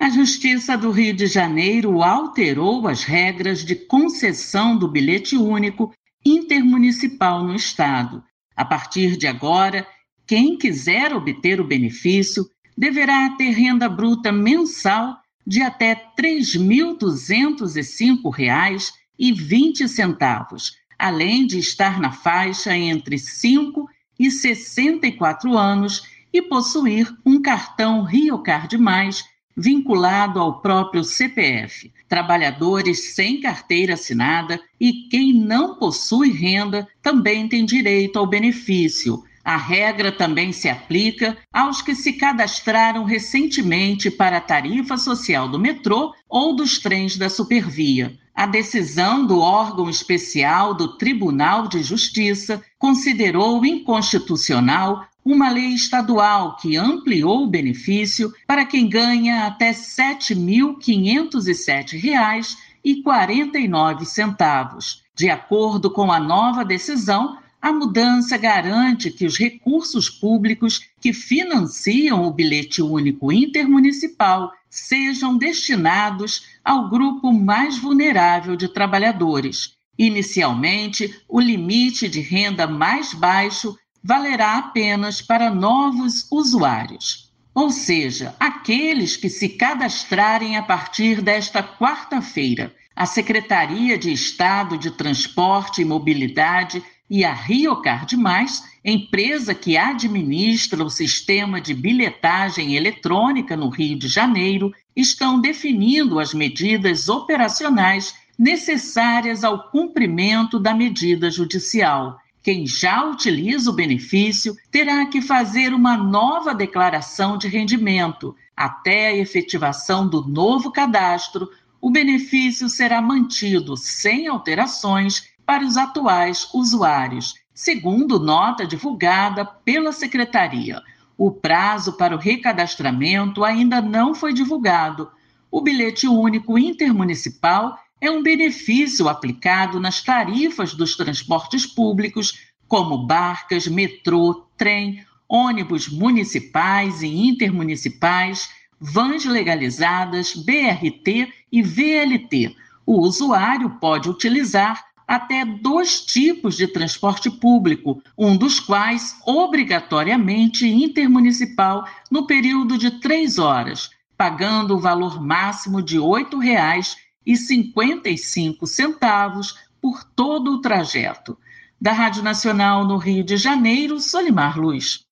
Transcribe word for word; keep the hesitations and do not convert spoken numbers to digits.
Justiça do Rio de Janeiro alterou as regras de concessão do bilhete único intermunicipal no estado. A partir de agora, quem quiser obter o benefício deverá ter renda bruta mensal de até três mil duzentos e cinco reais e vinte centavos, além de estar na faixa entre cinco e sessenta e quatro anos e possuir um cartão RioCard Mais vinculado ao próprio C P F. Trabalhadores sem carteira assinada e quem não possui renda também tem direito ao benefício. A regra também se aplica aos que se cadastraram recentemente para a tarifa social do metrô ou dos trens da Supervia. A decisão do órgão especial do Tribunal de Justiça considerou inconstitucional uma lei estadual que ampliou o benefício para quem ganha até sete mil quinhentos e sete reais e quarenta e nove centavos. De acordo com a nova decisão, a mudança garante que os recursos públicos que financiam o bilhete único intermunicipal sejam destinados ao grupo mais vulnerável de trabalhadores. Inicialmente, o limite de renda mais baixo valerá apenas para novos usuários, ou seja, aqueles que se cadastrarem a partir desta quarta-feira. A Secretaria de Estado de Transporte e Mobilidade e a RioCard Mais, empresa que administra o sistema de bilhetagem eletrônica no Rio de Janeiro, estão definindo as medidas operacionais necessárias ao cumprimento da medida judicial. Quem já utiliza o benefício terá que fazer uma nova declaração de rendimento. Até a efetivação do novo cadastro, o benefício será mantido sem alterações para os atuais usuários, segundo nota divulgada pela Secretaria. O prazo para o recadastramento ainda não foi divulgado. O bilhete único intermunicipal é um benefício aplicado nas tarifas dos transportes públicos, como barcas, metrô, trem, ônibus municipais e intermunicipais, vans legalizadas, B R T e V L T. O usuário pode utilizar até dois tipos de transporte público, um dos quais obrigatoriamente intermunicipal no período de três horas, pagando o valor máximo de oito reais e cinquenta e cinco centavos por todo o trajeto. Da Rádio Nacional no Rio de Janeiro, Solimar Luz.